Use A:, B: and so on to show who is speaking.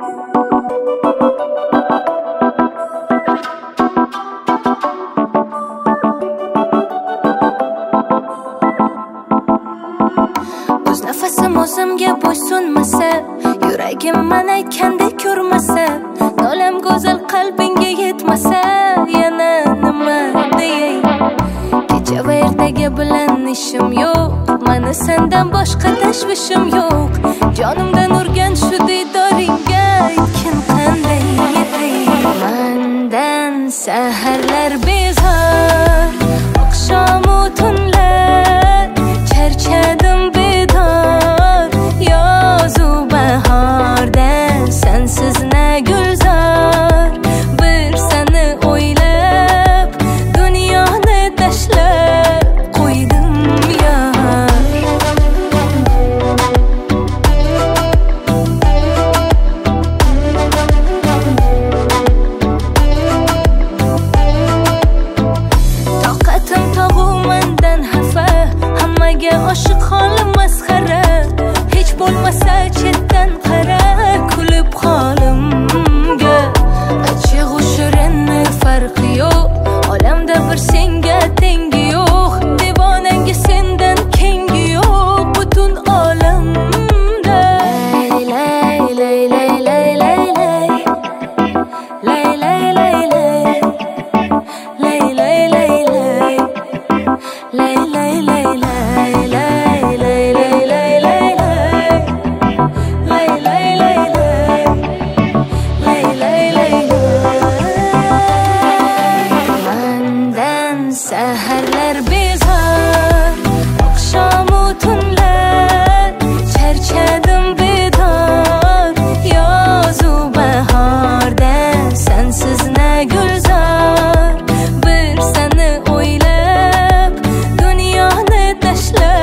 A: O'z nafasim o'zimga bo'ysunmasa, yuragim men aytgandek ko'rmasa, nolam go'zal qalbingga yetmasa, yana nima deyay? Kecha va ertaga bilan ishim yo'q, meni sendan boshqa tashvishim yo'q. Jonimdan urgan shu diydoringga aytgin qanday yetay? Mendan saharlar bezor, oqshomu tunlar charchadim bedor, yozu bahordan sensiz na gulzor. Bir seni o'ylab dunyoni tashlab qo'ydim yor. Toqatim tog'u mendan xafa, hammaga oshiq holim masxara. Hech bo'lmasa chetdan qara, kulib holimga. Achchig'u shirinni farqi yo'q, olamda bir senga tengi yo'q. Devonanga sendan kengi yo'q butun olamda. Lay lay lay lay lay lay lay lay lay lay lay lay lay lay lay lay lay lay saharlar bezor, oqshomu tunlar charchadim bedor, yozu bahordan sensiz na gulzor. Bir seni o'ylab dunyoni tashlab